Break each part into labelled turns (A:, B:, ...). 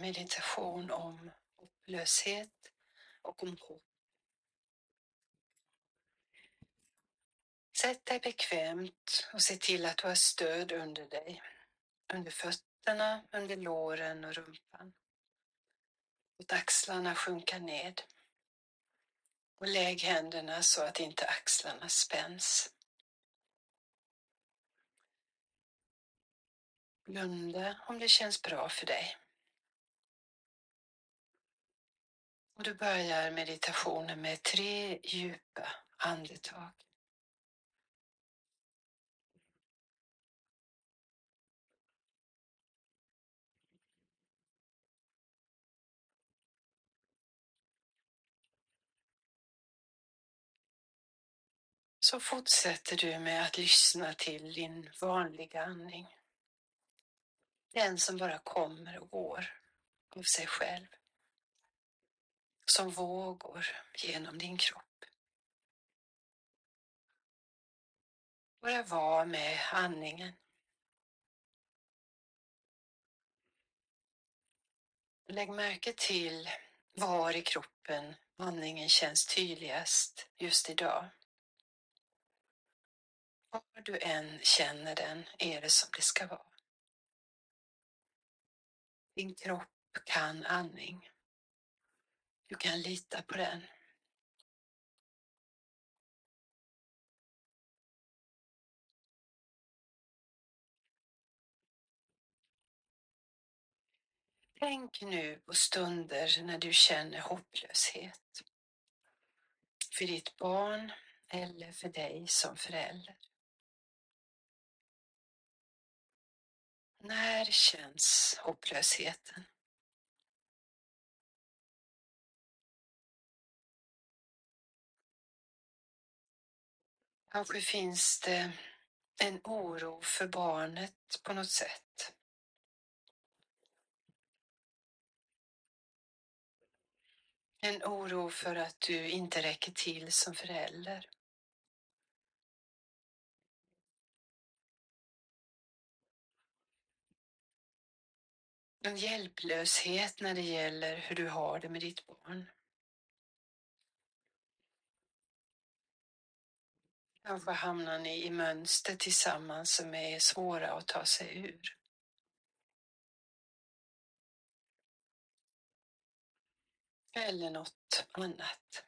A: meditation om hopplöshet och om hopp. Sätt dig bekvämt och se till att du har stöd under dig, under fötterna, under låren och rumpan. Låt axlarna sjunka ned och lägg händerna så att inte axlarna spänns. Blunda om det känns bra för dig. Och du börjar meditationen med 3 djupa andetag. Så fortsätter du med att lyssna till din vanliga andning. Den som bara kommer och går av sig själv. Som vågor genom din kropp. Bara var med andningen. Lägg märke till var i kroppen andningen känns tydligast just idag. Var du än känner den är det som det ska vara. Din kropp kan andning. Du kan lita på den. Tänk nu på stunder när du känner hopplöshet. För ditt barn eller för dig som förälder. När känns hopplösheten? Kanske finns det en oro för barnet på något sätt. En oro för att du inte räcker till som förälder. En hjälplöshet när det gäller hur du har det med ditt barn. Kanske hamnar ni i mönster tillsammans som är svåra att ta sig ur. Eller något annat.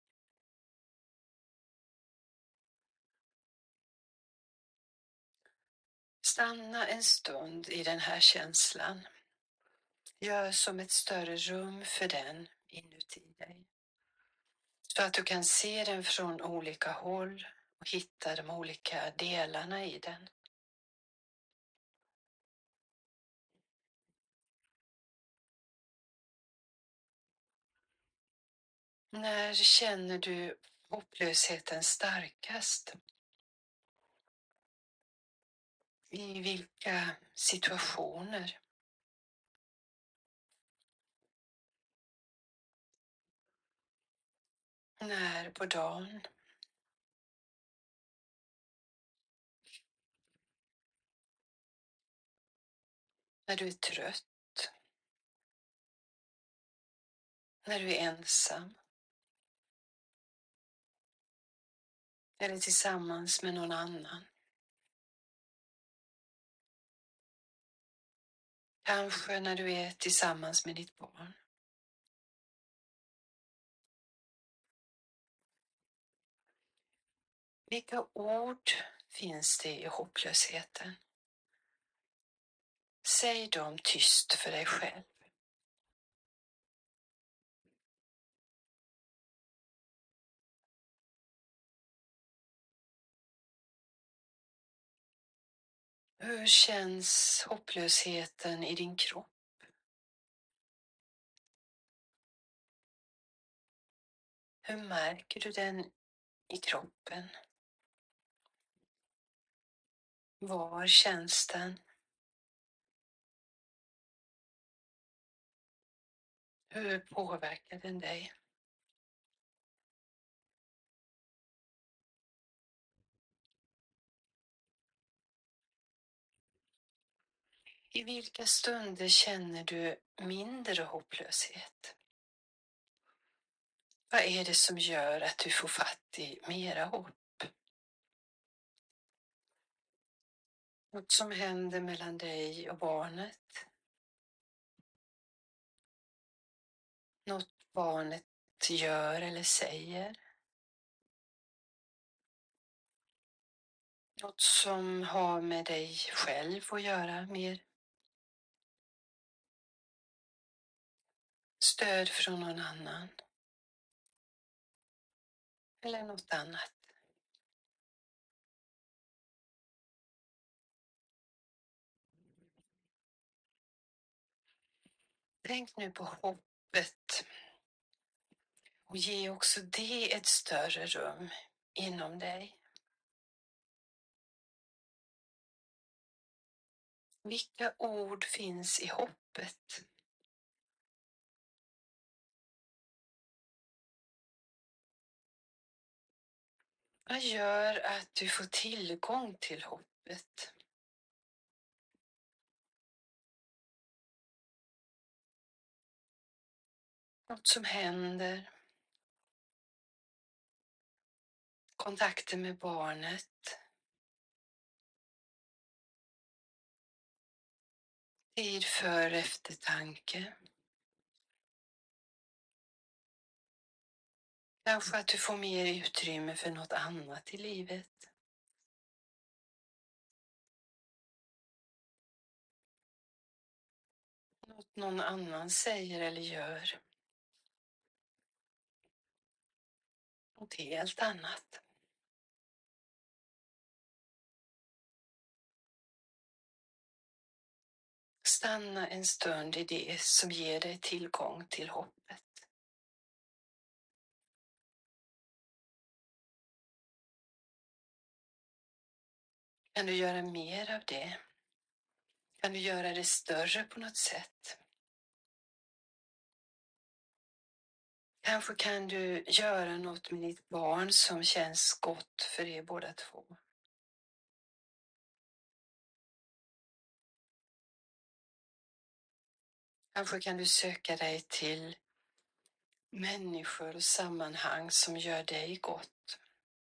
A: Stanna en stund i den här känslan. Gör som ett större rum för den inuti dig. Så att du kan se den från olika håll och hitta de olika delarna i den. När känner du hopplösheten starkast? I vilka situationer? När på dagen? När du är trött? När du är ensam? Eller tillsammans med någon annan? Kanske när du är tillsammans med ditt barn? Vilka ord finns det i hopplösheten? Säg dem tyst för dig själv. Hur känns hopplösheten i din kropp? Hur märker du den i kroppen? Var känns den? Hur påverkar den dig? I vilka stunder känner du mindre hopplöshet? Vad är det som gör att du får fatt i mera hopp? Något som händer mellan dig och barnet? Något barnet gör eller säger? Något som har med dig själv att göra mer? Stöd från någon annan? Eller något annat? Tänk nu på hoppet och ge också det ett större rum inom dig. Vilka ord finns i hoppet? Vad gör att du får tillgång till hoppet? Något som händer? Kontakten med barnet? Tid för eftertanke? Kanske att du får mer utrymme för något annat i livet? Något någon annan säger eller gör? Något helt annat? Stanna en stund i det som ger dig tillgång till hoppet. Kan du göra mer av det? Kan du göra det större på något sätt? Kanske kan du göra något med ditt barn som känns gott för er båda två. Kanske kan du söka dig till människor och sammanhang som gör dig gott.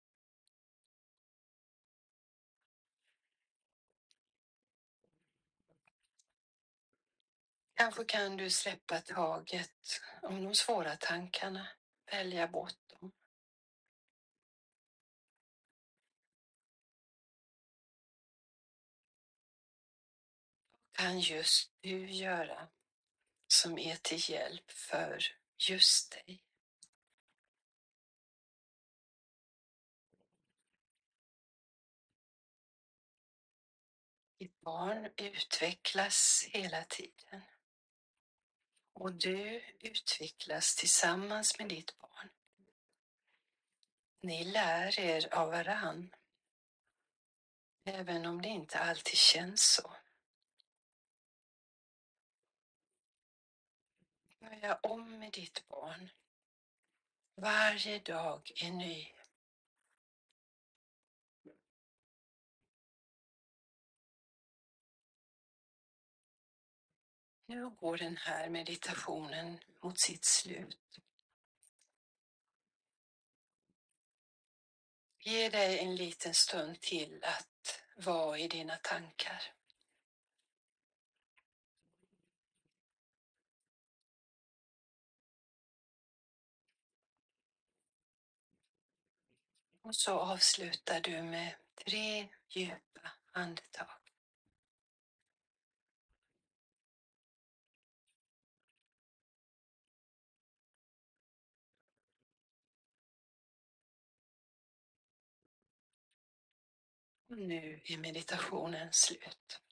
A: Kanske kan du släppa taget om de svåra tankarna, välja bort dem. Kan just du göra som är till hjälp för just dig? Ditt barn utvecklas hela tiden och du utvecklas tillsammans med ditt barn. Ni lär er av varann, även om det inte alltid känns så. Börja om med ditt barn. Varje dag är ny. Nu går den här meditationen mot sitt slut. Ge dig en liten stund till att vara i dina tankar. Och så avslutar du med 3 djupa andetag. Och nu är meditationen slut.